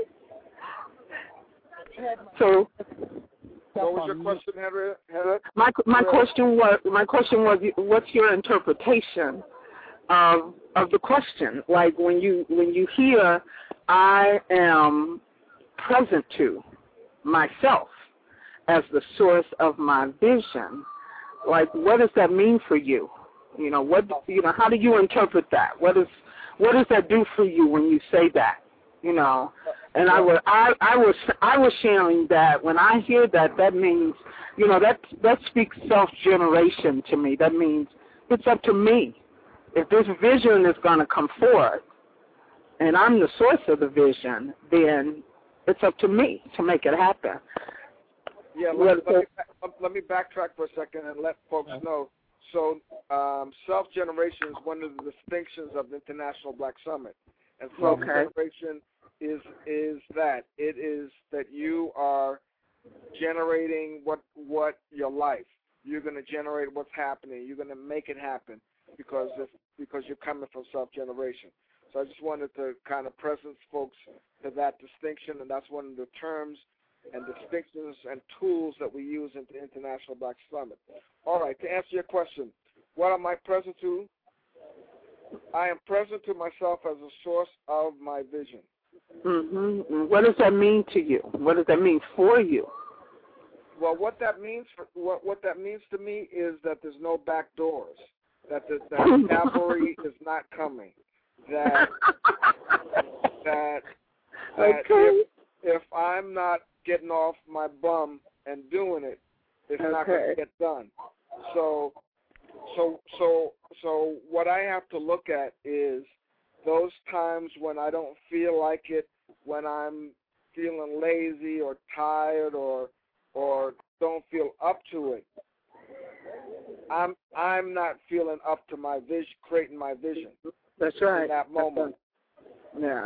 So, what was your question, Henry? My my question was my question was what's your interpretation of of the question? Like when you when you hear I am present to myself as the source of my vision, like what does that mean for you? You know, what you know, how do you interpret that? What is what does that do for you when you say that? You know, and I was I, I was I was sharing that when I hear that, that means, you know, that that speaks self-generation to me. That means it's up to me. If this vision is going to come forth, and I'm the source of the vision, then it's up to me to make it happen. Yeah, let, let, me, let me backtrack for a second and let folks know. So um, self-generation is one of the distinctions of the International Black Summit. And self-generation okay. is is that. It is that you are generating what what your life. You're going to generate what's happening. You're going to make it happen because if, because you're coming from self-generation. So I just wanted to kind of presence folks to that distinction, and that's one of the terms and distinctions and tools that we use in the International Black Summit. All right, to answer your question, what am I present to? I am present to myself as a source of my vision. Mm-hmm. What does that mean to you? What does that mean for you? Well, what that means for, what what that means to me is that there's no back doors. That the that cavalry is not coming. That that, that okay. if, if I'm not getting off my bum and doing it, it's okay. not going to get done. So, so, so, so, what I have to look at is those times when I don't feel like it, when I'm feeling lazy or tired or or don't feel up to it. I'm I'm not feeling up to my vision, creating my vision. That's right. In that moment. Yeah.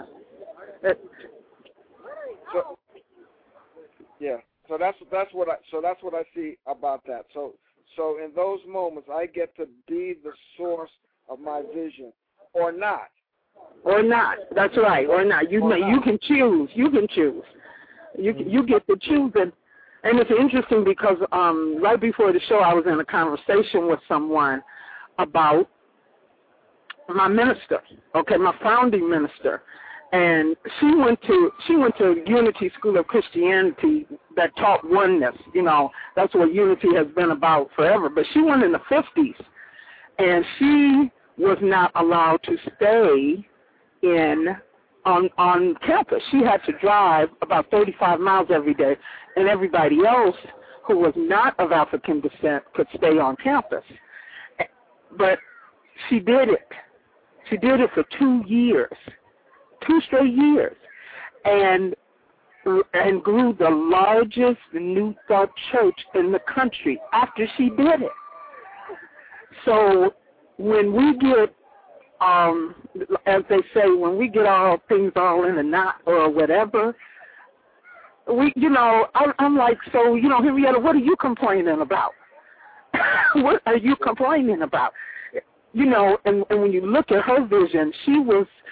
So, yeah. So that's that's what I so that's what I see about that. So so in those moments, I get to be the source of my vision, or not. Or not. That's right. Or not. You or may, not. you can choose. You can choose. You you get to choose it. And it's interesting because um, right before the show, I was in a conversation with someone about my minister. Okay, my founding minister. And she went to she went to Unity School of Christianity that taught oneness. You know, that's what Unity has been about forever. But she went in the fifties, and she was not allowed to stay in on on campus. She had to drive about thirty-five miles every day, and everybody else who was not of African descent could stay on campus. But she did it. She did it for two years. Two straight years, and and grew the largest New Thought church in the country after she did it. So when we get, um, as they say, when we get all things all in a knot or whatever, we, you know, I, I'm like, so, you know, Henrietta, what are you complaining about? What are you complaining about? You know, and, and when you look at her vision, she was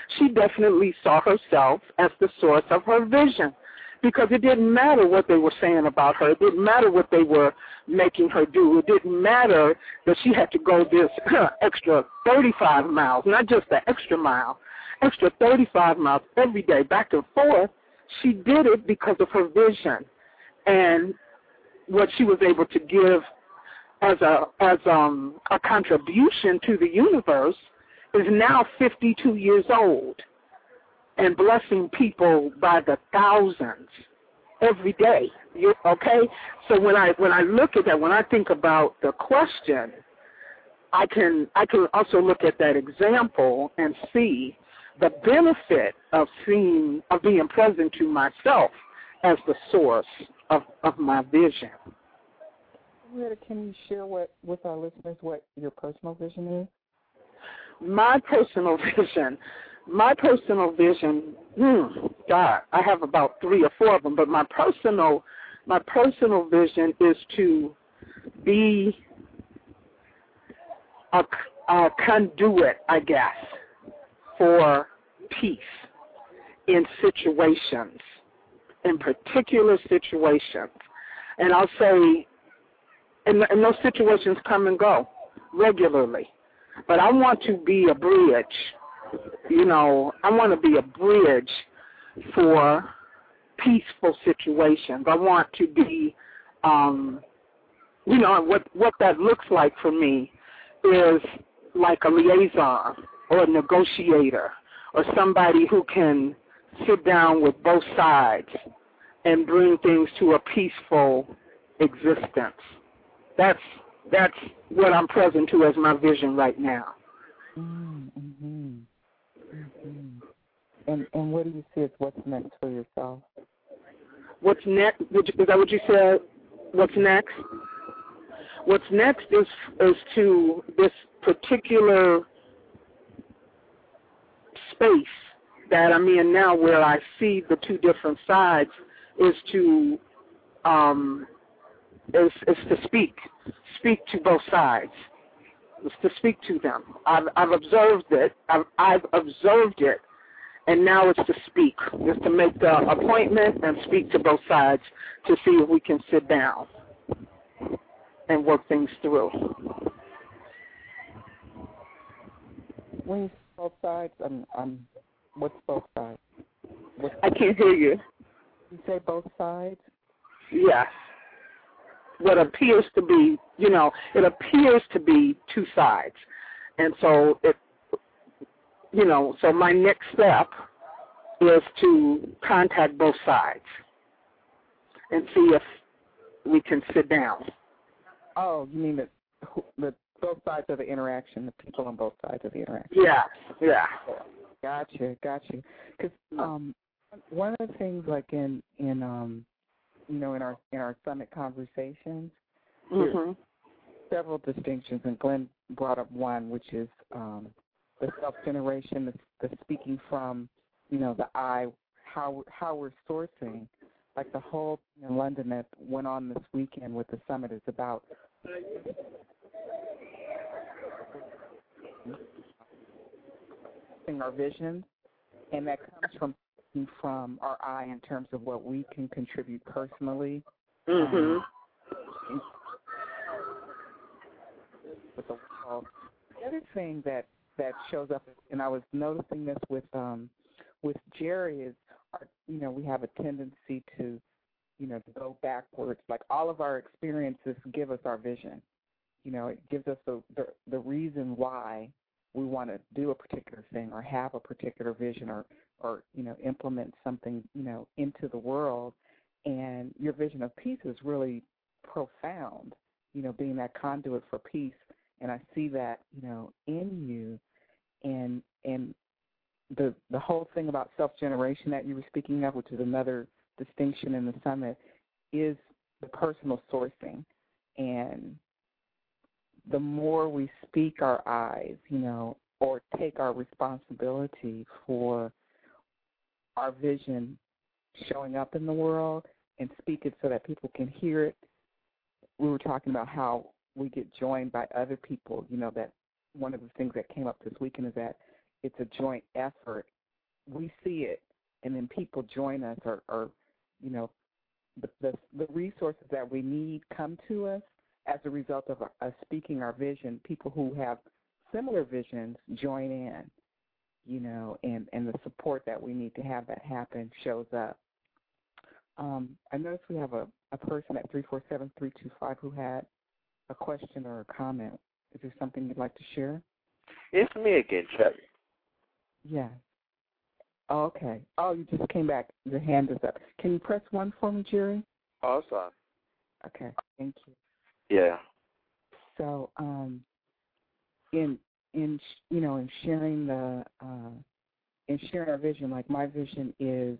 she definitely saw herself as the source of her vision, because it didn't matter what they were saying about her. It didn't matter what they were making her do. It didn't matter that she had to go this extra thirty-five miles, not just the extra mile, extra thirty-five miles every day, back and forth. She did it because of her vision and what she was able to give as a as um, a contribution to the universe is now fifty-two years old and blessing people by the thousands every day. You, okay? So when I when I look at that, when I think about the question, I can I can also look at that example and see the benefit of seeing of being present to myself as the source of, of my vision. Rita, can you share what, with our listeners what your personal vision is? My personal vision, my personal vision, hmm, God, I have about three or four of them, but my personal, my personal vision is to be a, a conduit, I guess, for peace in situations, in particular situations. And I'll say, and, and those situations come and go regularly. But I want to be a bridge, you know, I want to be a bridge for peaceful situations. I want to be, um, you know, what, what that looks like for me is like a liaison or a negotiator or somebody who can sit down with both sides and bring things to a peaceful existence. That's that's what I'm present to as my vision right now. Mm-hmm. Mm-hmm. And and what do you see as what's next for yourself? What's next? Is that what you said? What's next? What's next is is to this particular space that I'm in now, where I see the two different sides, is to um, is is to speak, speak to both sides, is to speak to them. I've I've observed it. I've I've observed it, and now it's to speak. It's to make the appointment and speak to both sides to see if we can sit down and work things through. When you say both sides, I'm, I'm, what's both sides? What's I can't hear you. You say both sides? Yes. What appears to be, you know, it appears to be two sides. And so it, you know, so my next step is to contact both sides and see if we can sit down. Oh, you mean the, the both sides of the interaction, the people on both sides of the interaction? Yeah, yeah. Gotcha, gotcha. Because um, one of the things, like in in um, you know, in our in our summit conversations, mm-hmm. several distinctions, and Glenn brought up one, which is um, the self-generation, the, the speaking from, you know, the I, how how we're sourcing. Like the whole thing in London that went on this weekend with the summit is about our visions, and that comes from from our I in terms of what we can contribute personally. Mm-hmm. Um, with the world. The other thing that, that shows up, and I was noticing this with um, with Jerry, is our, you know, we have a tendency to, you know, to go backwards. Like all of our experiences give us our vision. You know, it gives us the the, the reason why we want to do a particular thing or have a particular vision or, or, you know, implement something, you know, into the world. And your vision of peace is really profound, you know, being that conduit for peace. And I see that, you know, in you. And and the the whole thing about self-generation that you were speaking of, which is another distinction in the summit, is the personal sourcing. And the more we speak our eyes, you know, or take our responsibility for our vision showing up in the world and speak it so that people can hear it. We were talking about how we get joined by other people, you know, that one of the things that came up this weekend is that it's a joint effort. We see it, and then people join us, or, or you know, the, the the resources that we need come to us as a result of us speaking our vision. People who have similar visions join in, you know, and, and the support that we need to have that happen shows up. Um, I noticed we have a, a person at three four seven, three two five who had a question or a comment. Is there something you'd like to share? It's me again, Cherry. Yeah. Oh, okay. Oh, you just came back. Your hand is up. Can you press one for me, Jerry? Oh, sorry. Okay. Thank you. Yeah. So, um, in in you know, in sharing the uh, in sharing our vision, like my vision is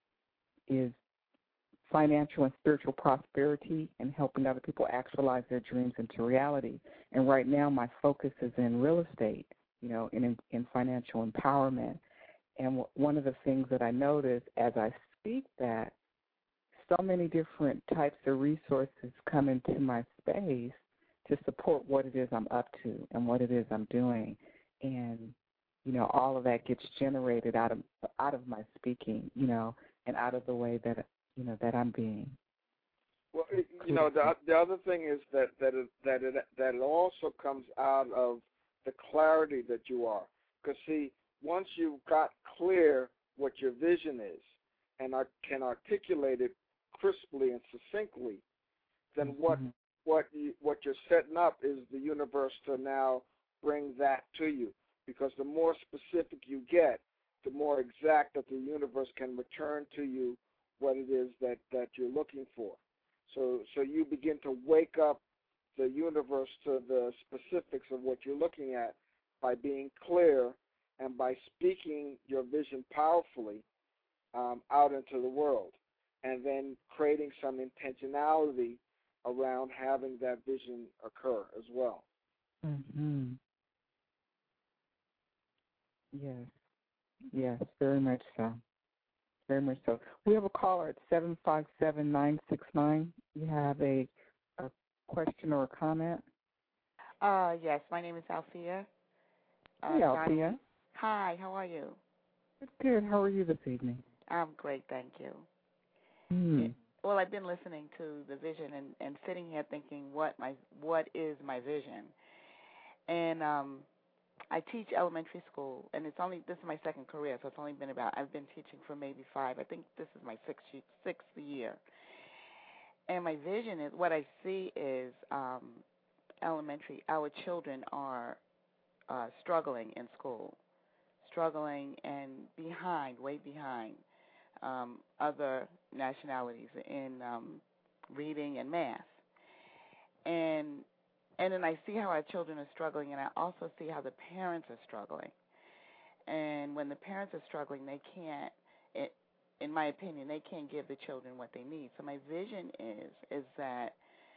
is financial and spiritual prosperity and helping other people actualize their dreams into reality. And right now, my focus is in real estate, you know, in in financial empowerment. And w- one of the things that I notice as I speak that so many different types of resources come into my space to support what it is I'm up to and what it is I'm doing. And, you know, all of that gets generated out of out of my speaking, you know, and out of the way that, you know, that I'm being. Well, it, you know, the the other thing is that that it, that it that it also comes out of the clarity that you are. Because see, once you've got clear what your vision is and are, can articulate it crisply and succinctly, then what mm-hmm. what you, what you're setting up is the universe to now bring that to you. Because the more specific you get, the more exact that the universe can return to you what it is that, that you're looking for. So so you begin to wake up the universe to the specifics of what you're looking at by being clear and by speaking your vision powerfully um, out into the world, and then creating some intentionality around having that vision occur as well. Mm-hmm. Yes. Yes, very much so. Very much so. We have a caller at seven five seven, nine six nine. You have a, a question or a comment? Uh, yes, my name is Althea. Uh, Hey, Althea. Hi, how are you? Good, good. How are you this evening? I'm great, thank you. Hmm. It, well, I've been listening to the vision and, and sitting here thinking, what my what is my vision? And um, I teach elementary school, and it's only this is my second career, so it's only been about I've been teaching for maybe five. I think this is my sixth sixth year. And my vision is what I see is um, elementary. Our children are uh, struggling in school, struggling and behind, way behind um, other nationalities in um, reading and math. And And then I see how our children are struggling, and I also see how the parents are struggling. And when the parents are struggling, they can't, it, in my opinion, they can't give the children what they need. So my vision is is that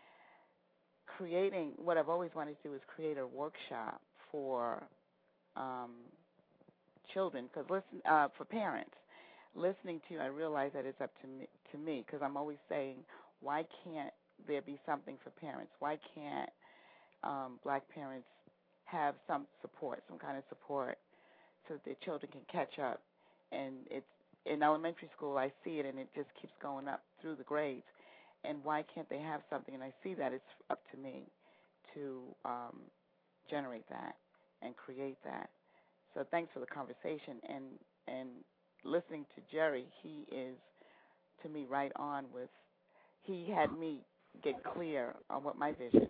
creating, what I've always wanted to do is create a workshop for um, children, because listen, uh, for parents. Listening to you, I realize that it's up to me, to me, because I'm always saying, why can't there be something for parents? Why can't Um, black parents have some support, some kind of support, so that their children can catch up? And it's in elementary school, I see it, and it just keeps going up through the grades. And why can't they have something? And I see that it's up to me to um, generate that and create that. So thanks for the conversation. And and listening to Jerry, he is, to me, right on with, he had me get clear on what my vision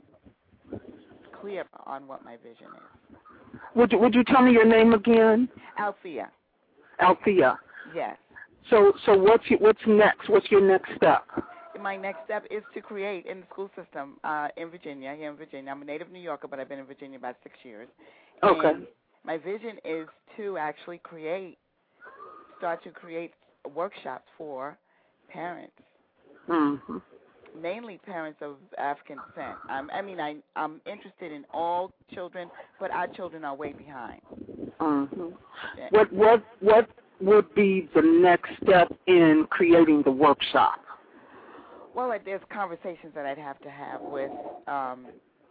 clear on what my vision is. Would you, would you tell me your name again? Althea. Althea. Yes. So so what's your, what's next? What's your next step? My next step is to create in the school system uh, in Virginia, here in Virginia. I'm a native New Yorker, but I've been in Virginia about six years. Okay. And my vision is to actually create, start to create workshops for parents. Mm-hmm. Mainly parents of African descent. Um, I mean, I, I'm interested in all children, but our children are way behind. Mm-hmm. Yeah. What what what would be the next step in creating the workshop? Well, there's conversations that I'd have to have with um,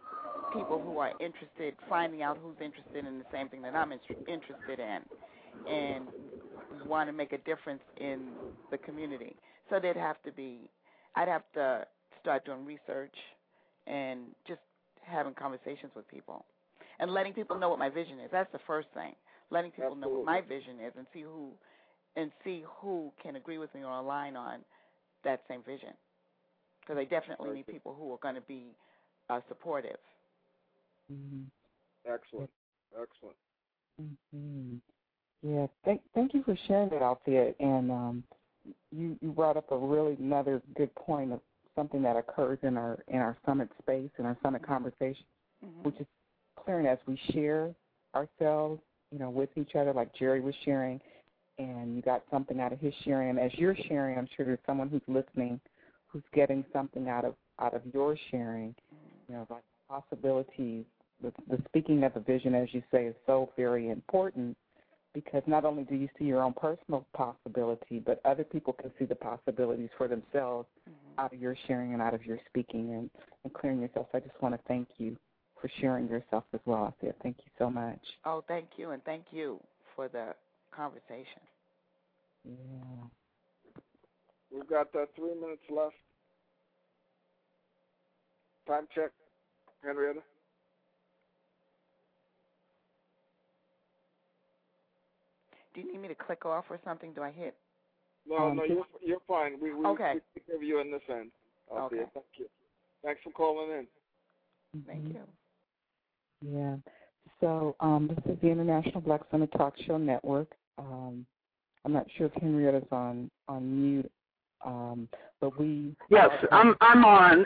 people who are interested, finding out who's interested in the same thing that I'm in, interested in, and want to make a difference in the community. So they'd have to be, I'd have to start doing research and just having conversations with people and letting people know what my vision is. That's the first thing. Letting people Absolutely. know what my vision is and see who and see who can agree with me or align on that same vision. Because I definitely need people who are going to be uh, supportive. Mm-hmm. Excellent. Excellent. Mm-hmm. Yeah, thank thank you for sharing that, Althea. And um, you you brought up a really another good point of something that occurs in our in our summit space, in our summit conversation, mm-hmm. which is clearing as we share ourselves, you know, with each other, like Jerry was sharing, and you got something out of his sharing. And as you're sharing, I'm sure there's someone who's listening who's getting something out of out of your sharing, you know, like possibilities. The, the speaking of the vision, as you say, is so very important because not only do you see your own personal possibility, but other people can see the possibilities for themselves mm-hmm. out of your sharing and out of your speaking and, and clearing yourself. So I just want to thank you for sharing yourself as well. I said thank you so much. Oh, thank you, and thank you for the conversation. Yeah. We've got uh, three minutes left. Time check, Henrietta. Do you need me to click off or something? Do I hit? No, um, no, you're you're fine. We we, okay. we take care of you in this end. I'll okay. Thank you. Thanks for calling in. Mm-hmm. Thank you. Yeah. So um, this is the International Black Summit Talk Show Network. Um, I'm not sure if Henrietta's on on mute, um, but we. Yes, I'm I'm on.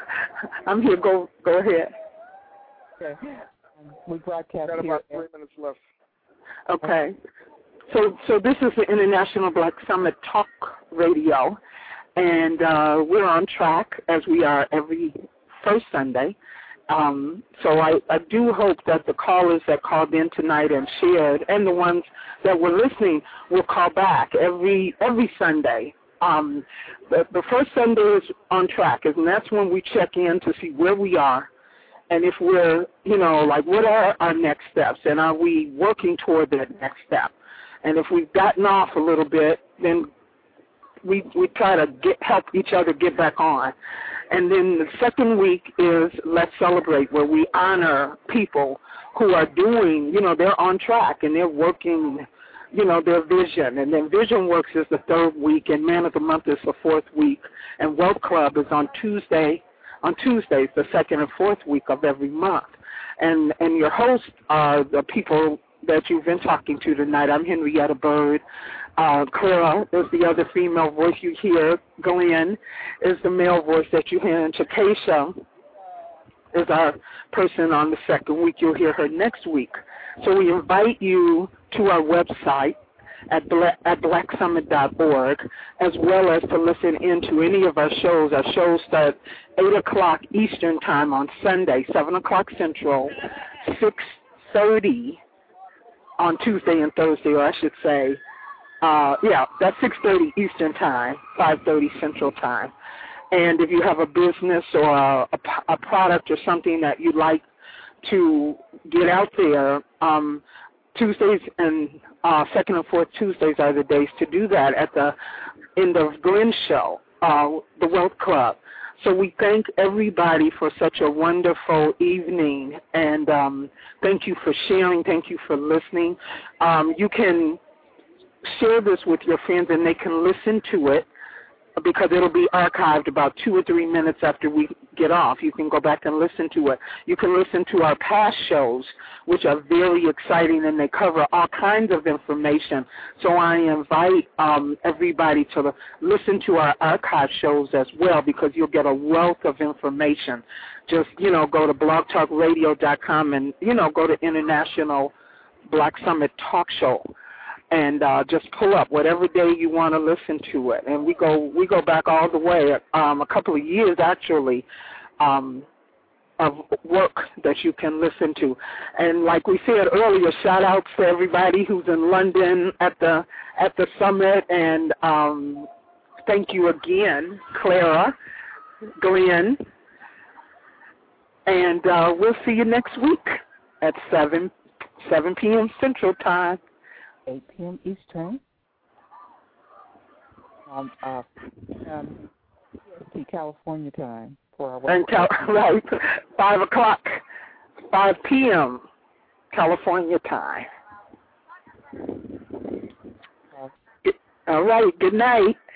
I'm here. Go go ahead. Okay. Um, we broadcast We've got here. about three minutes left. Okay. So so this is the International Black Summit Talk Radio, and uh, we're on track as we are every first Sunday. Um, so I, I do hope that the callers that called in tonight and shared, and the ones that were listening, will call back every every Sunday. Um, the, the first Sunday is on track, and that's when we check in to see where we are, and if we're, you know, like what are our next steps, and are we working toward that next step? And if we've gotten off a little bit, then we we try to get help each other get back on. And then the second week is Let's Celebrate, where we honor people who are doing, you know, they're on track and they're working, you know, their vision. And then Vision Works is the third week, and Man of the Month is the fourth week, and Wealth Club is on Tuesday, on Tuesdays, the second and fourth week of every month. And and your hosts are the people that you've been talking to tonight. I'm Henrietta Bird. Uh, Clara is the other female voice you hear. Glenn is the male voice that you hear. And Chakesha is our person on the second week. You'll hear her next week. So we invite you to our website at, black, at black summit dot org, as well as to listen into any of our shows. Our shows start eight o'clock Eastern Time on Sunday, seven o'clock Central, six thirty on Tuesday and Thursday, or I should say, uh, yeah, that's six thirty Eastern Time, five thirty Central Time. And if you have a business or a, a, a product or something that you'd like to get out there, um, Tuesdays and uh, second and fourth Tuesdays are the days to do that at the end of Glenn's show, uh, the Wealth Club. So we thank everybody for such a wonderful evening, and um, thank you for sharing. Thank you for listening. Um, you can share this with your friends, and they can listen to it because it'll be archived about two or three minutes after we get off. You can go back and listen to it. You can listen to our past shows, which are very exciting, and they cover all kinds of information. So I invite um, everybody to listen to our archive shows as well, because you'll get a wealth of information. Just, you know, go to blog talk radio dot com and, you know, go to International Black Summit Talk Show. And uh, just pull up whatever day you want to listen to it. And we go we go back all the way, um, a couple of years actually, um, of work that you can listen to. And like we said earlier, shout outs to everybody who's in London at the at the summit. And um, thank you again, Clara, Glenn, And uh, we'll see you next week at seven seven p.m. Central Time. eight p.m. Eastern. Um, uh, um, P S T California time for our and cal- right, five o'clock, five p.m. California time. Uh, All right. Good night.